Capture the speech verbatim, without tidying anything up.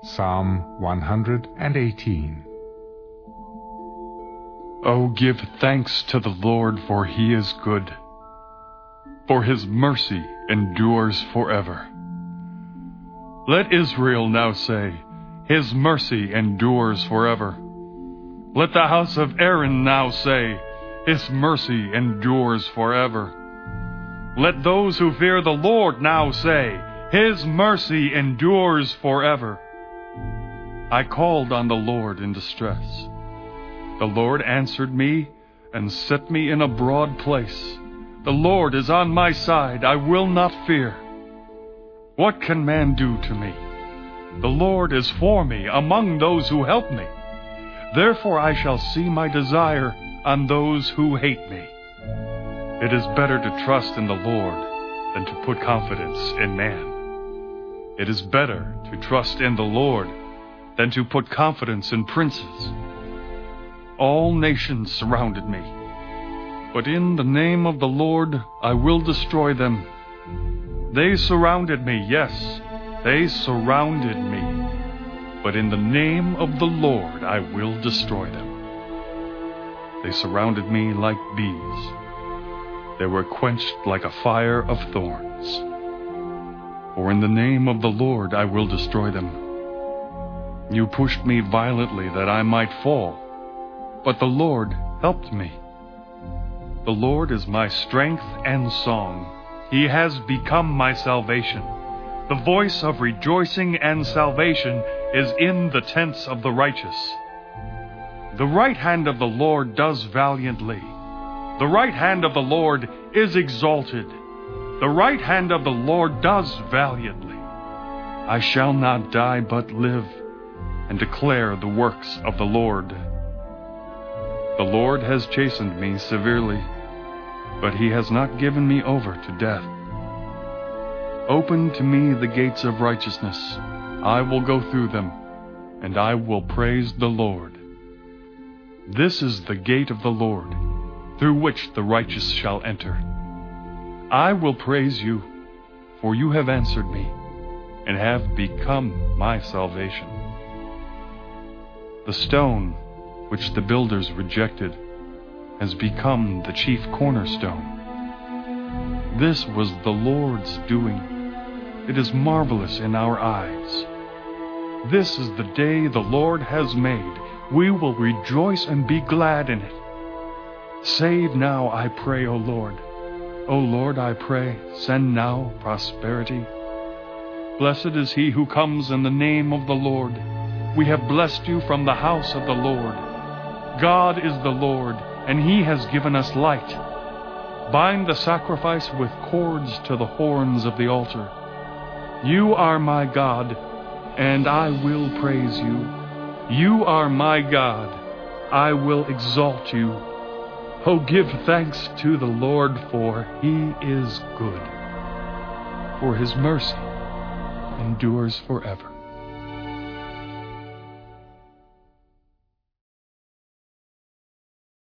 Psalm one hundred eighteen. Oh, give thanks to the Lord, for he is good, for his mercy endures forever. Let Israel now say, his mercy endures forever. Let the house of Aaron now say, his mercy endures forever. Let those who fear the Lord now say, his mercy endures forever. I called on the Lord in distress. The Lord answered me and set me in a broad place. The Lord is on my side, I will not fear. What can man do to me? The Lord is for me among those who help me. Therefore I shall see my desire on those who hate me. It is better to trust in the Lord than to put confidence in man. It is better to trust in the Lord than to put confidence in princes. All nations surrounded me, but in the name of the Lord I will destroy them. They surrounded me, yes, they surrounded me, but in the name of the Lord I will destroy them. They surrounded me like bees. They were quenched like a fire of thorns. For in the name of the Lord I will destroy them. You pushed me violently that I might fall, but the Lord helped me. The Lord is my strength and song. He has become my salvation. The voice of rejoicing and salvation is in the tents of the righteous. The right hand of the Lord does valiantly. The right hand of the Lord is exalted. The right hand of the Lord does valiantly. I shall not die but live and declare the works of the Lord. The Lord has chastened me severely, but he has not given me over to death. Open to me the gates of righteousness. I will go through them, and I will praise the Lord. This is the gate of the Lord, through which the righteous shall enter. I will praise you, for you have answered me, and have become my salvation. The stone which the builders rejected has become the chief cornerstone. This was the Lord's doing. It is marvelous in our eyes. This is the day the Lord has made. We will rejoice and be glad in it. Save now, I pray, O Lord. O Lord, I pray, send now prosperity. Blessed is he who comes in the name of the Lord. We have blessed you from the house of the Lord. God is the Lord, and he has given us light. Bind the sacrifice with cords to the horns of the altar. You are my God, and I will praise you. You are my God, I will exalt you. Oh, give thanks to the Lord, for he is good, for his mercy endures forever.